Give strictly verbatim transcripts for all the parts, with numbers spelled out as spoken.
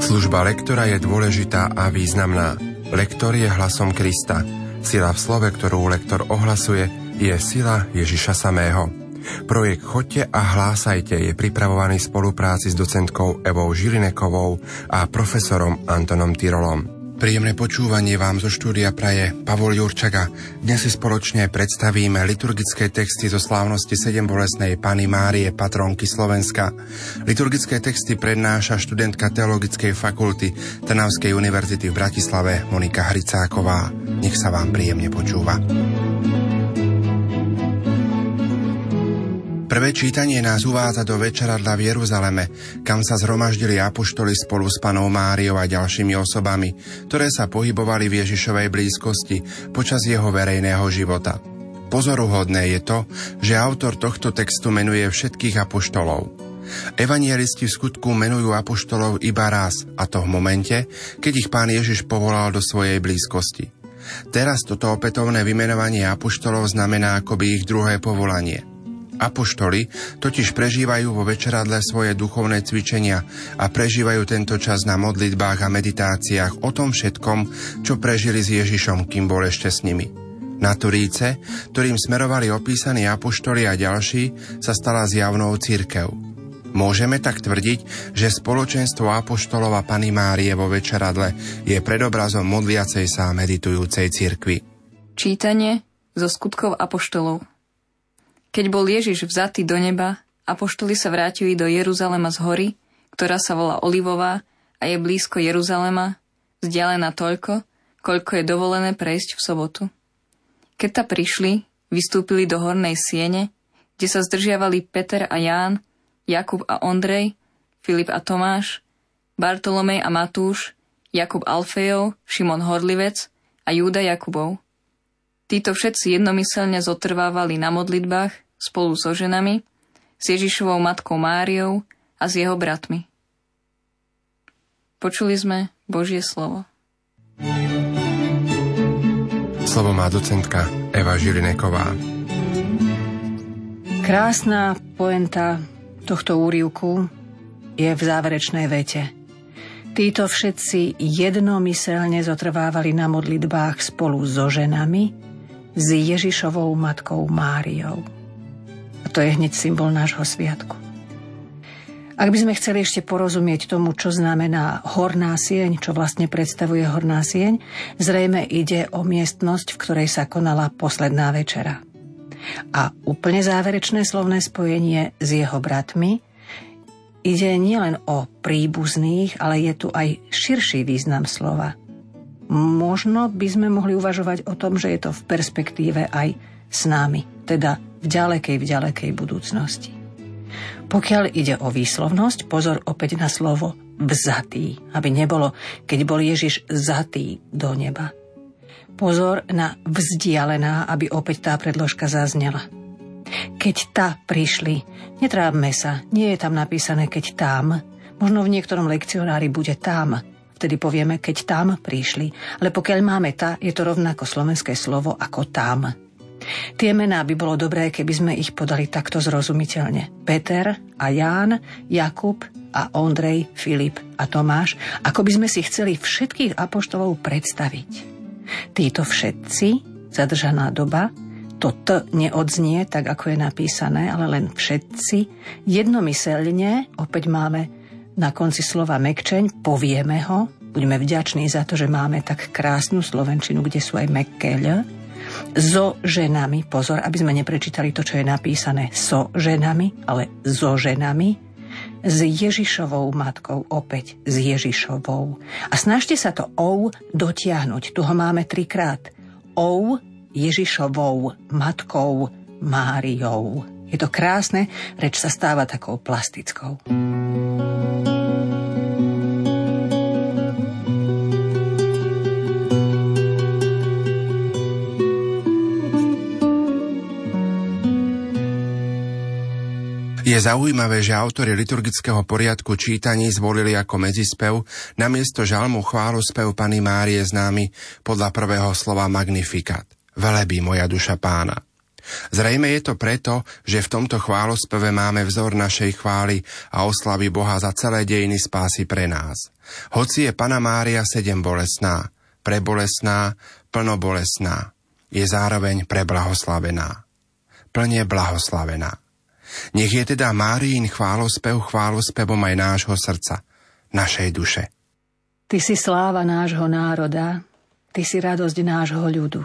Služba lektora je dôležitá a významná. Lektor je hlasom Krista. Sila v slove, ktorú lektor ohlasuje, je sila Ježiša samého. Projekt Choďte a hlásajte je pripravovaný v spolupráci s docentkou Evou Žilinekovou a profesorom Antonom Tyrolom. Príjemné počúvanie vám zo štúdia praje Pavol Jurčaga. Dnes si spoločne predstavíme liturgické texty zo slávnosti sedembolestnej Panny Márie, patronky Slovenska. Liturgické texty prednáša študentka Teologickej fakulty Trnavskej univerzity v Bratislave Monika Hricáková. Nech sa vám príjemne počúva. Prvé čítanie nás uvádza do večeradla v Jeruzaleme, kam sa zhromaždili apoštoli spolu s Pannou Máriou a ďalšími osobami, ktoré sa pohybovali v Ježišovej blízkosti počas jeho verejného života. Pozoruhodné je to, že autor tohto textu menuje všetkých apoštolov. Evangelisti v skutku menujú apoštolov iba raz, a to v momente, keď ich Pán Ježiš povolal do svojej blízkosti. Teraz toto opätovné vymenovanie apoštolov znamená akoby ich druhé povolanie. Apoštoli totiž prežívajú vo večeradle svoje duchovné cvičenia a prežívajú tento čas na modlitbách a meditáciách o tom všetkom, čo prežili s Ježišom, kým bol ešte s nimi. Na Turíce, ktorým smerovali opísaní apoštoli a ďalší, sa stala zjavnou cirkev. Môžeme tak tvrdiť, že spoločenstvo apoštolov a Panny Márie vo večeradle je predobrazom modliacej sa a meditujúcej cirkvi. Čítanie zo skutkov apoštolov. Keď bol Ježiš vzatý do neba, apoštoli sa vrátili do Jeruzalema z hory, ktorá sa volá Olivová a je blízko Jeruzalema, vzdialená toľko, koľko je dovolené prejsť v sobotu. Keď ta prišli, vystúpili do hornej siene, kde sa zdržiavali Peter a Ján, Jakub a Ondrej, Filip a Tomáš, Bartolomej a Matúš, Jakub Alfejov, Šimon Horlivec a Júda Jakubov. Títo všetci jednomyselne zotrvávali na modlitbách spolu so ženami, s Ježišovou matkou Máriou a s jeho bratmi. Počuli sme Božie slovo. Slovo má docentka Eva Žilineková. Krásna poenta tohto úryvku je v záverečnej vete. Títo všetci jednomyselne zotrvávali na modlitbách spolu so ženami, s Ježišovou matkou Máriou. A to je hneď symbol nášho sviatku. Ak by sme chceli ešte porozumieť tomu, čo znamená horná sieň, čo vlastne predstavuje horná sieň, zrejme ide o miestnosť, v ktorej sa konala posledná večera. A úplne záverečné slovné spojenie s jeho bratmi ide nielen o príbuzných, ale je tu aj širší význam slova. Možno by sme mohli uvažovať o tom, že je to v perspektíve aj s nami, teda v ďalekej, v ďalekej budúcnosti. Pokiaľ ide o výslovnosť, pozor opäť na slovo vzatý, aby nebolo, keď bol Ježiš vzatý do neba. Pozor na vzdialená, aby opäť tá predložka zaznela. Keď tá prišli, netrápme sa, nie je tam napísané keď tam, možno v niektorom lekcionári bude tam, vtedy povieme, keď tam prišli. Ale pokiaľ máme tá, je to rovnako slovenské slovo ako tam. Tie mená by bolo dobré, keby sme ich podali takto zrozumiteľne. Peter a Ján, Jakub a Ondrej, Filip a Tomáš, ako by sme si chceli všetkých apoštolov predstaviť. Títo všetci, zadržaná doba, to T neodznie tak, ako je napísané, ale len všetci, jednomyselne, opäť máme na konci slova mekčeň, povieme ho, buďme vďační za to, že máme tak krásnu slovenčinu, kde sú aj mekké ľ, so ženami, pozor, aby sme neprečítali to, čo je napísané so ženami, ale so ženami, s Ježišovou matkou, opäť s Ježišovou. A snažte sa to ou dotiahnuť, tu ho máme trikrát. Ou Ježišovou matkou Máriou. Je to krásne, reč sa stáva takou plastickou. Je zaujímavé, že autori liturgického poriadku čítaní zvolili ako medzispev namiesto žalmu chválospev Panny Márie známy podľa prvého slova Magnificat. Velebí moja duša Pána. Zrejme je to preto, že v tomto chválospeve máme vzor našej chvály a oslavy Boha za celé dejiny spásy pre nás. Hoci je Panna Mária sedem bolestná, prebolestná, plnobolestná, je zároveň preblahoslavená. Plne blahoslavená. Nech je teda Máriin chválospev chválospevom aj nášho srdca, našej duše. Ty si sláva nášho národa, ty si radosť nášho ľudu.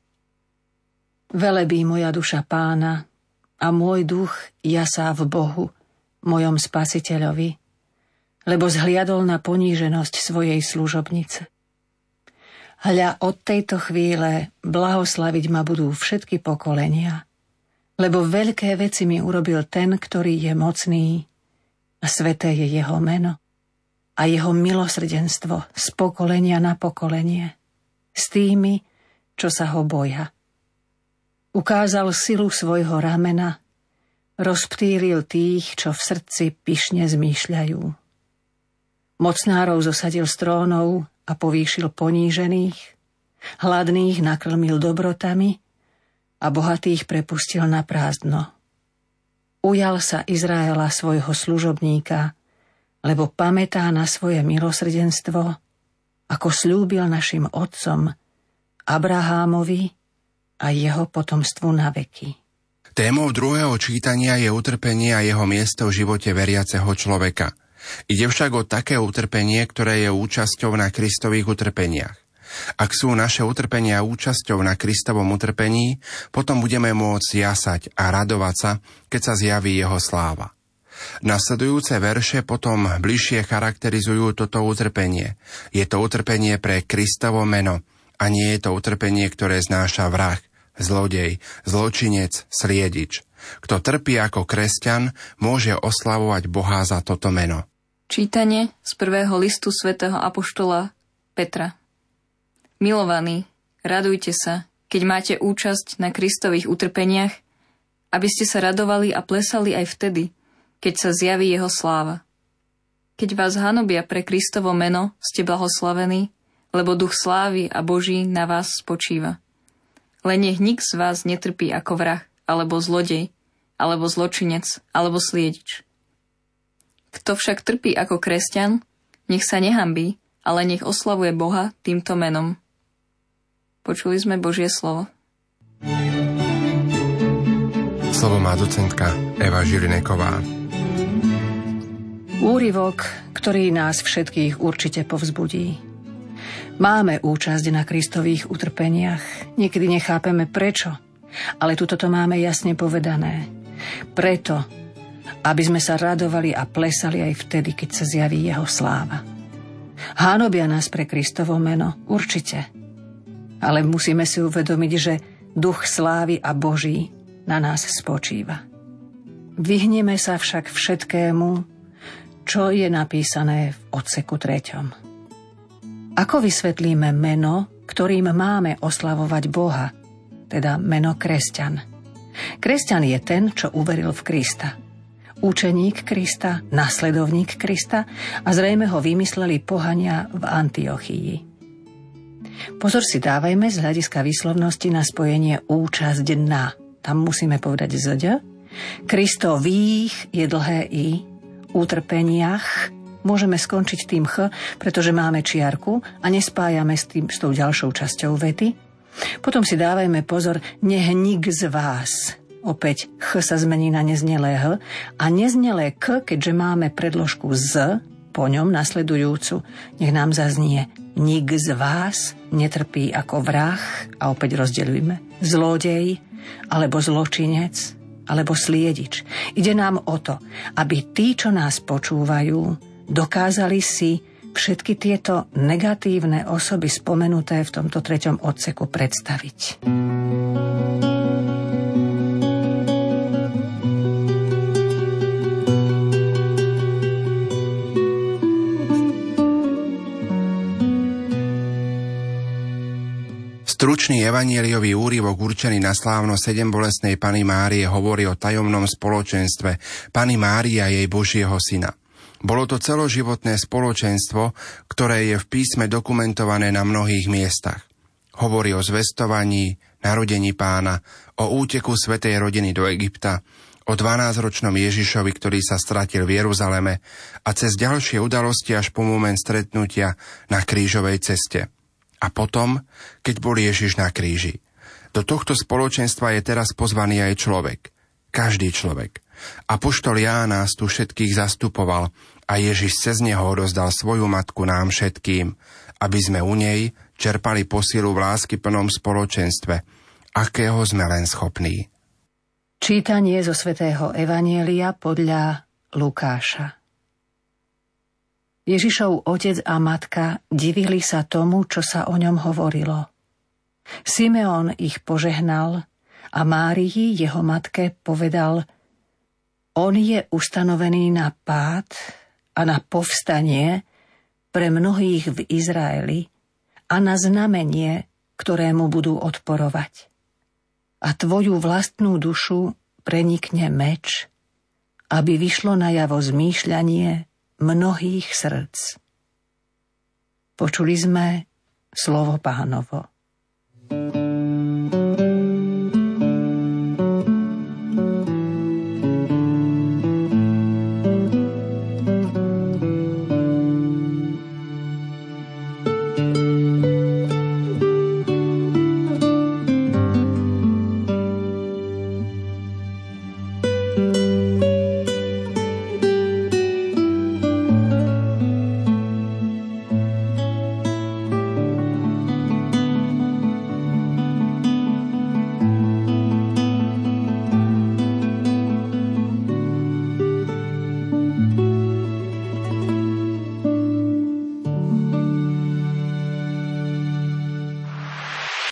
Velebí moja duša Pána a môj duch jasá v Bohu, mojom Spasiteľovi, lebo zhliadol na poníženosť svojej služobnice. Hľa, od tejto chvíle blahoslaviť ma budú všetky pokolenia, lebo veľké veci mi urobil ten, ktorý je mocný a sveté je jeho meno a jeho milosrdenstvo z pokolenia na pokolenie s tými, čo sa ho boja. Ukázal silu svojho ramena, rozptýlil tých, čo v srdci pyšne zmýšľajú. Mocnárov zosadil z trónov a povýšil ponížených, hladných nakrmil dobrotami a bohatých prepustil na prázdno. Ujal sa Izraela svojho služobníka, lebo pamätá na svoje milosrdenstvo, ako slúbil našim otcom Abrahámovi a jeho potomstvu na veky. Témou druhého čítania je utrpenie a jeho miesto v živote veriaceho človeka. Ide však o také utrpenie, ktoré je účasťou na Kristových utrpeniach. Ak sú naše utrpenia účasťou na Kristovom utrpení, potom budeme môcť jasať a radovať sa, keď sa zjaví jeho sláva. Nasledujúce verše potom bližšie charakterizujú toto utrpenie. Je to utrpenie pre Kristovo meno a nie je to utrpenie, ktoré znáša vrah, zlodej, zločinec, sliedič. Kto trpí ako kresťan, môže oslavovať Boha za toto meno. Čítanie z prvého listu svätého apoštola Petra. Milovaní, radujte sa, keď máte účasť na Kristových utrpeniach, aby ste sa radovali a plesali aj vtedy, keď sa zjaví jeho sláva. Keď vás hanobia pre Kristovo meno, ste blahoslavení, lebo duch slávy a Boží na vás spočíva. Len nech nik z vás netrpí ako vrah, alebo zlodej, alebo zločinec, alebo sliedič. Kto však trpí ako kresťan, nech sa nehanbí, ale nech oslavuje Boha týmto menom. Počuli sme Božie slovo. Slovo má docentka Eva Žilineková. Úryvok, ktorý nás všetkých určite povzbudí. Máme účasť na Kristových utrpeniach. Niekedy nechápeme prečo, ale tuto to máme jasne povedané. Preto, aby sme sa radovali a plesali aj vtedy, keď sa zjaví jeho sláva. Hánobia nás pre Kristovo meno, určite. Ale musíme si uvedomiť, že duch slávy a Boží na nás spočíva. Vyhneme sa však všetkému, čo je napísané v odseku treťom. Ako vysvetlíme meno, ktorým máme oslavovať Boha, teda meno kresťan? Kresťan je ten, čo uveril v Krista. Učeník Krista, nasledovník Krista a zrejme ho vymysleli pohania v Antiochii. Pozor si dávajme z hľadiska výslovnosti na spojenie účasť na. Tam musíme povedať zď. Kristových je dlhé i, utrpeniach môžeme skončiť tým ch, pretože máme čiarku a nespájame s, tým, s tou ďalšou časťou vety. Potom si dávajme pozor, nech nik z vás. Opäť ch sa zmení na neznelé h a neznelé k, keďže máme predložku z, po ňom nasledujúcu, nech nám zaznie nik z vás netrpí ako vrah a opäť rozdeľujme zlodej alebo zločinec alebo sliedič. Ide nám o to, aby tí, čo nás počúvajú, dokázali si všetky tieto negatívne osoby spomenuté v tomto treťom odseku predstaviť. Stručný evanjeliový úryvok určený na slávno sedem bolestnej Panny Márie hovorí o tajomnom spoločenstve Panny Márie a jej Božieho syna. Bolo to celoživotné spoločenstvo, ktoré je v písme dokumentované na mnohých miestach. Hovorí o zvestovaní, narodení Pána, o úteku svätej rodiny do Egypta, o dvanásťročnom Ježišovi, ktorý sa stratil v Jeruzaleme a cez ďalšie udalosti až po moment stretnutia na krížovej ceste. A potom, keď bol Ježiš na kríži. Do tohto spoločenstva je teraz pozvaný aj človek. Každý človek. Apoštol Ján nás tu všetkých zastupoval a Ježiš cez neho odozdal svoju matku nám všetkým, aby sme u nej čerpali posilu v láskyplnom spoločenstve, akého sme len schopní. Čítanie zo svätého Evanjelia podľa Lukáša. Ježišov otec a matka divili sa tomu, čo sa o ňom hovorilo. Simeon ich požehnal a Márii, jeho matke, povedal: On je ustanovený na pád a na povstanie pre mnohých v Izraeli a na znamenie, ktorému budú odporovať. A tvoju vlastnú dušu prenikne meč, aby vyšlo najavo zmýšľanie mnohých srdc. Počuli sme slovo Pánovo.